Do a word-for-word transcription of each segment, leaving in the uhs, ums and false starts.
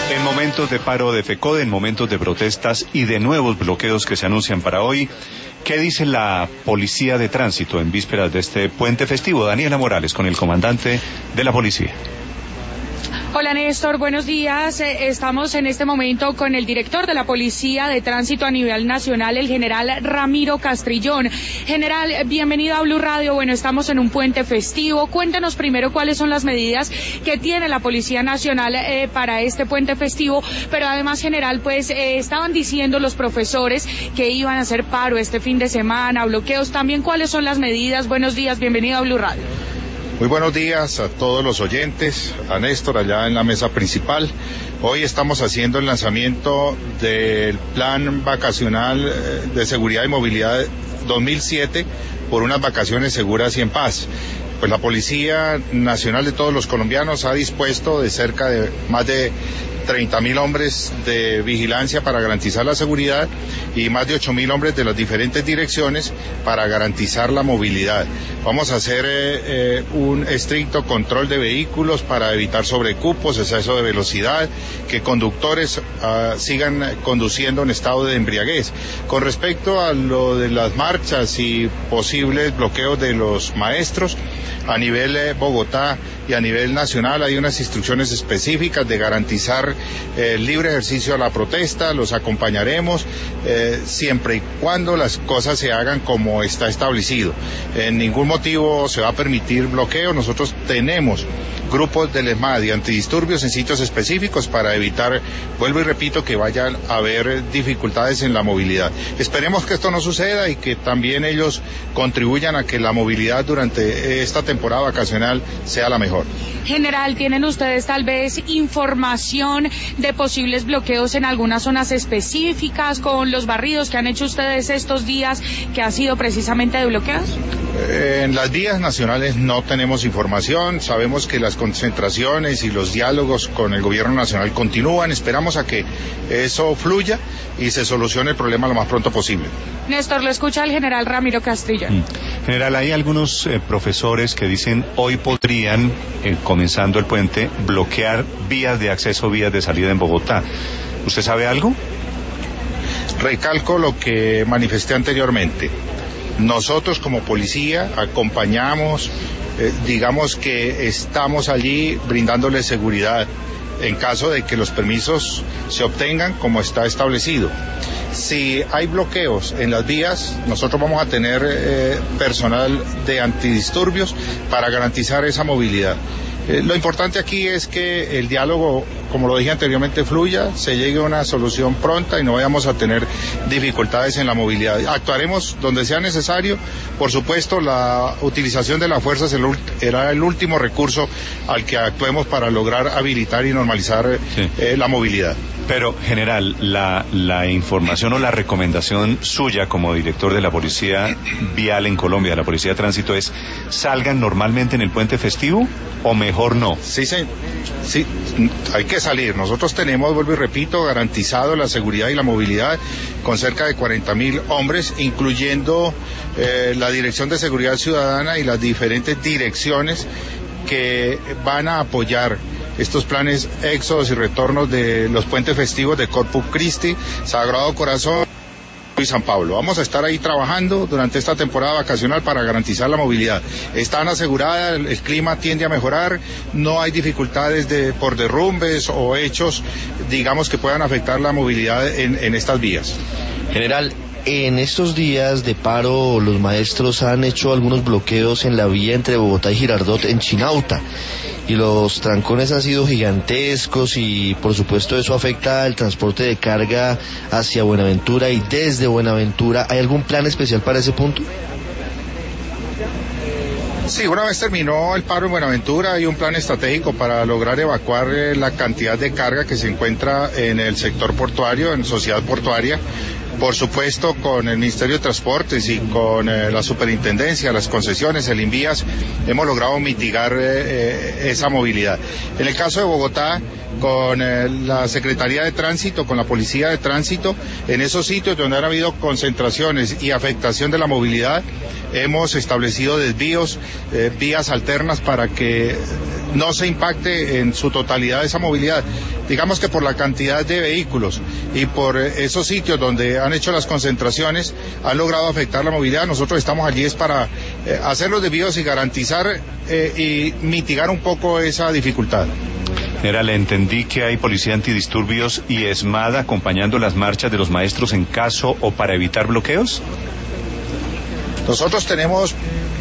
En momentos de paro de FECODE, en momentos de protestas y de nuevos bloqueos que se anuncian para hoy, ¿qué dice la Policía de Tránsito en vísperas de este puente festivo? Daniela Morales, con el comandante de la policía. Hola Néstor, buenos días. Eh, estamos en este momento con el director de la Policía de Tránsito a nivel nacional, el general Ramiro Castrillón. General, bienvenido a Blue Radio. Bueno, estamos en un puente festivo. Cuéntanos primero cuáles son las medidas que tiene la Policía Nacional eh, para este puente festivo, pero además, general, pues eh, estaban diciendo los profesores que iban a hacer paro este fin de semana, bloqueos. También, ¿cuáles son las medidas? Buenos días, bienvenido a Blue Radio. Muy buenos días a todos los oyentes, a Néstor allá en la mesa principal. Hoy estamos haciendo el lanzamiento del Plan Vacacional de Seguridad y Movilidad dos mil siete por unas vacaciones seguras y en paz. Pues la Policía Nacional de todos los colombianos ha dispuesto de cerca de más de treinta mil hombres de vigilancia para garantizar la seguridad y más de ocho mil hombres de las diferentes direcciones para garantizar la movilidad. Vamos a hacer eh, eh, un estricto control de vehículos para evitar sobrecupos, exceso de velocidad, que conductores uh, sigan conduciendo en estado de embriaguez. Con respecto a lo de las marchas y posibles bloqueos de los maestros, a nivel eh, Bogotá y a nivel nacional hay unas instrucciones específicas de garantizar eh, el libre ejercicio a la protesta. Los acompañaremos eh, siempre y cuando las cosas se hagan como está establecido. En ningún motivo se va a permitir bloqueo. Nosotros tenemos grupos del ESMAD y antidisturbios en sitios específicos para evitar, vuelvo y repito, que vayan a haber dificultades en la movilidad. Esperemos que esto no suceda y que también ellos contribuyan a que la movilidad durante esta temporada vacacional sea la mejor. General, ¿tienen ustedes tal vez información de posibles bloqueos en algunas zonas específicas con los barridos que han hecho ustedes estos días que ha sido precisamente de bloqueos? En las vías nacionales no tenemos información. Sabemos que las concentraciones y los diálogos con el gobierno nacional continúan. Esperamos a que eso fluya y se solucione el problema lo más pronto posible. Néstor, lo escucha el general Ramiro Castrillón. Mm. General, hay algunos eh, profesores que dicen hoy podrían, eh, comenzando el puente, bloquear vías de acceso, vías de salida en Bogotá. ¿Usted sabe algo? Recalco lo que manifesté anteriormente. Nosotros como policía acompañamos, eh, digamos que estamos allí brindándole seguridad en caso de que los permisos se obtengan como está establecido. Si hay bloqueos en las vías, nosotros vamos a tener eh, personal de antidisturbios para garantizar esa movilidad. Eh, lo importante aquí es que el diálogo, como lo dije anteriormente, fluya, se llegue a una solución pronta y no vayamos a tener dificultades en la movilidad. Actuaremos donde sea necesario. Por supuesto, la utilización de la fuerza será el último recurso al que actuemos para lograr habilitar y normalizar sí. eh, la movilidad. Pero, general, la, la información o la recomendación suya como director de la Policía Vial en Colombia, de la Policía de Tránsito, es ¿salgan normalmente en el puente festivo o mejor no? Sí, sí, sí, hay que salir. Nosotros tenemos, vuelvo y repito, garantizado la seguridad y la movilidad con cerca de cuarenta mil hombres, incluyendo eh, la Dirección de Seguridad Ciudadana y las diferentes direcciones que van a apoyar estos planes éxodos y retornos de los puentes festivos de Corpus Christi, Sagrado Corazón y San Pablo. Vamos a estar ahí trabajando durante esta temporada vacacional para garantizar la movilidad. Están aseguradas, el, el clima tiende a mejorar, no hay dificultades de, por derrumbes o hechos, digamos, que puedan afectar la movilidad en, en estas vías. General, en estos días de paro, los maestros han hecho algunos bloqueos en la vía entre Bogotá y Girardot en Chinauta. Y los trancones han sido gigantescos y por supuesto eso afecta al transporte de carga hacia Buenaventura y desde Buenaventura. ¿Hay algún plan especial para ese punto? Sí, una vez terminó el paro en Buenaventura hay un plan estratégico para lograr evacuar eh, la cantidad de carga que se encuentra en el sector portuario, en Sociedad Portuaria. Por supuesto, con el Ministerio de Transportes y con eh, la Superintendencia, las concesiones, el INVIAS, hemos logrado mitigar eh, esa movilidad. En el caso de Bogotá, con eh, la Secretaría de Tránsito, con la Policía de Tránsito, en esos sitios donde han habido concentraciones y afectación de la movilidad, hemos establecido desvíos, eh, vías alternas para que no se impacte en su totalidad esa movilidad. Digamos que por la cantidad de vehículos y por eh, esos sitios donde han hecho las concentraciones, han logrado afectar la movilidad. Nosotros estamos allí es para eh, hacer los desvíos y garantizar eh, y mitigar un poco esa dificultad. General, le entendí que hay policía antidisturbios y ESMAD acompañando las marchas de los maestros en caso o para evitar bloqueos. Nosotros tenemos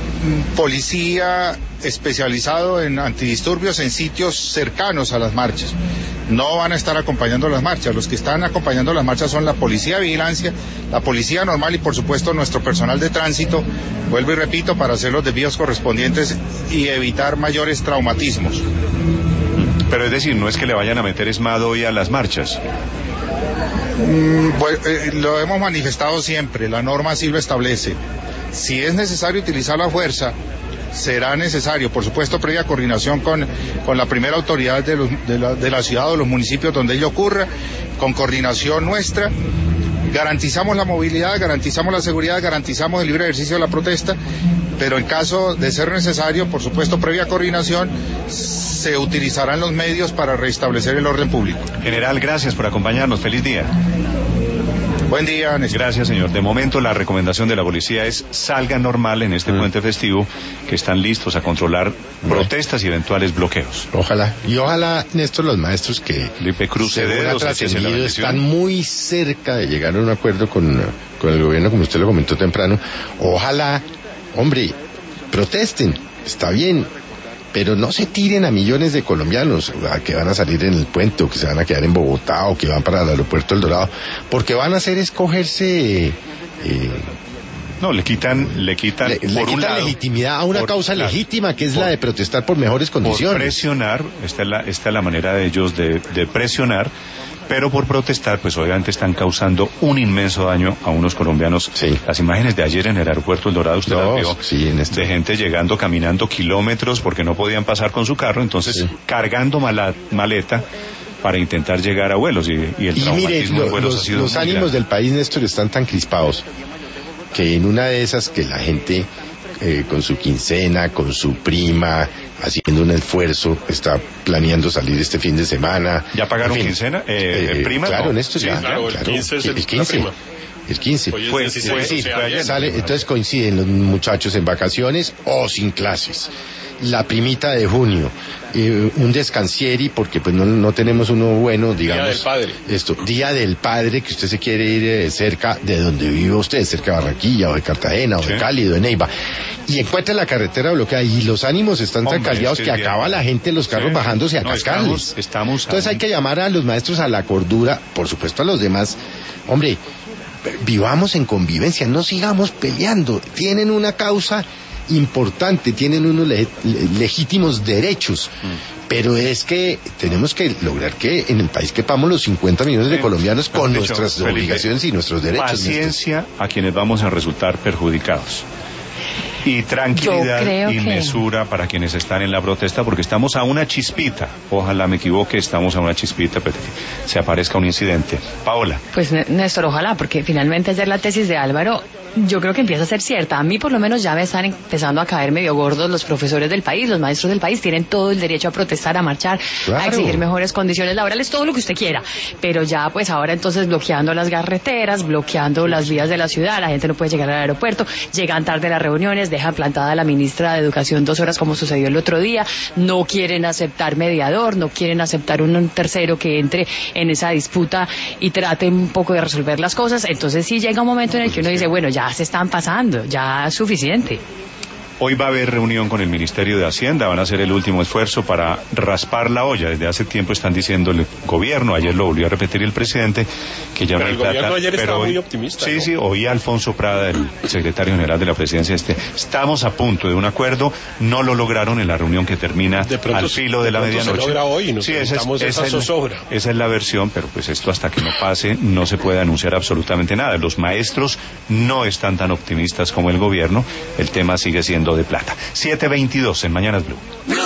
policía especializado en antidisturbios en sitios cercanos a las marchas. No van a estar acompañando las marchas. Los que están acompañando las marchas son la policía de vigilancia, la policía normal y por supuesto nuestro personal de tránsito, vuelvo y repito, para hacer los desvíos correspondientes y evitar mayores traumatismos. Pero es decir, no es que le vayan a meter ESMAD hoy a las marchas. Mm, pues, eh, lo hemos manifestado siempre, la norma así lo establece. Si es necesario utilizar la fuerza, será necesario, por supuesto, previa coordinación con, con la primera autoridad de, los, de, la, de la ciudad o los municipios donde ello ocurra, con coordinación nuestra. Garantizamos la movilidad, garantizamos la seguridad, garantizamos el libre ejercicio de la protesta, pero en caso de ser necesario, por supuesto, previa coordinación, se utilizarán los medios para restablecer el orden público. General, gracias por acompañarnos. Feliz día. Buen día, Néstor. Gracias, señor. De momento, la recomendación de la policía es salgan normal en este mm. puente festivo, que están listos a controlar bueno. protestas y eventuales bloqueos. Ojalá. Y ojalá, Néstor, los maestros que Felipe Cruz según ha trascendido están muy cerca de llegar a un acuerdo con, con el gobierno, como usted lo comentó temprano. Ojalá, hombre, protesten. Está bien. Pero no se tiren a millones de colombianos a que van a salir en el puente o que se van a quedar en Bogotá o que van para el aeropuerto El Dorado, porque van a hacer escogerse... Eh, no, le quitan, le quitan, le, por le un quitan lado, legitimidad a una por, causa claro, legítima, que es por, la de protestar por mejores condiciones. Por presionar, esta es la, esta es la manera de ellos de, de presionar, pero por protestar, pues obviamente están causando un inmenso daño a unos colombianos. Sí. Las imágenes de ayer en el aeropuerto El Dorado, usted no, las vio, sí, en este... de gente llegando, caminando kilómetros porque no podían pasar con su carro, entonces sí. cargando mala, maleta para intentar llegar a vuelos y, y el y traumatismo mire, lo, de vuelos los, ha sido los ánimos grande. del país, Néstor, están tan crispados que en una de esas que la gente eh, con su quincena, con su prima, haciendo un esfuerzo, está planeando salir este fin de semana. ¿Ya pagaron en fin, quincena? Eh, eh, ¿Prima? Claro, No. Néstor, Sí, ya, claro, claro, el quince es el, el quince. la prima. El quince. Hoy es Fue, dieciséis, fue, o sí, sea, fue ayer. Sale, entonces coinciden los muchachos en vacaciones o sin clases. La primita de junio, eh, un descansieri porque pues no, no tenemos uno bueno, digamos. Día del Padre. Esto, Día del Padre, que usted se quiere ir eh, cerca de donde vive usted, cerca de Barranquilla o de Cartagena o sí. de Cali o de Neiva, y encuentra la carretera bloqueada y los ánimos están tan Hombre, caldeados es que que acaba bien. la gente, los carros Sí. bajándose a No, cascarles. estamos, estamos Entonces aún. hay que llamar a los maestros a la cordura, por supuesto a los demás. Hombre, vivamos en convivencia, no sigamos peleando. Tienen una causa importante, tienen unos le- le- legítimos derechos, mm. pero es que tenemos que lograr que en el país quepamos los cincuenta millones de Sí. colombianos con Dicho, nuestras Felipe, obligaciones y nuestros derechos. Paciencia a quienes vamos a resultar perjudicados. Y tranquilidad creo y que- mesura para quienes están en la protesta, porque estamos a una chispita. Ojalá me equivoque, estamos a una chispita, pero que se aparezca un incidente. Paola. Pues Néstor, ojalá, porque finalmente ayer la tesis de Álvaro yo creo que empieza a ser cierta. A mí por lo menos ya me están empezando a caer medio gordos los profesores del país, los maestros del país tienen todo el derecho a protestar, a marchar, Claro. a exigir mejores condiciones laborales, todo lo que usted quiera. Pero ya pues ahora entonces bloqueando las carreteras, bloqueando las vías de la ciudad, la gente no puede llegar al aeropuerto, llegan tarde a las reuniones, dejan plantada a la ministra de Educación dos horas como sucedió el otro día, no quieren aceptar mediador, no quieren aceptar un tercero que entre en esa disputa y trate un poco de resolver las cosas. Entonces sí llega un momento en el que uno dice, bueno, ya se están pasando, ya es suficiente. Hoy va a haber reunión con el Ministerio de Hacienda, van a hacer el último esfuerzo para raspar la olla. Desde hace tiempo están diciendo el gobierno, ayer lo volvió a repetir el presidente, que ya Pero no hay el gobierno plata. ayer estaba hoy, muy optimista, Sí, ¿no? sí, hoy Alfonso Prada, el secretario general de la presidencia, este, estamos a punto de un acuerdo, no lo lograron en la reunión que termina De pronto- al filo de, de la pronto medianoche. se logra hoy y nos sí, esa es, evitamos esa esa es- zozobra. esa es la versión, pero pues esto hasta que no pase no se puede anunciar absolutamente nada. Los maestros no están tan optimistas como el gobierno, el tema sigue siendo de plata. siete veintidós en Mañanas Blue.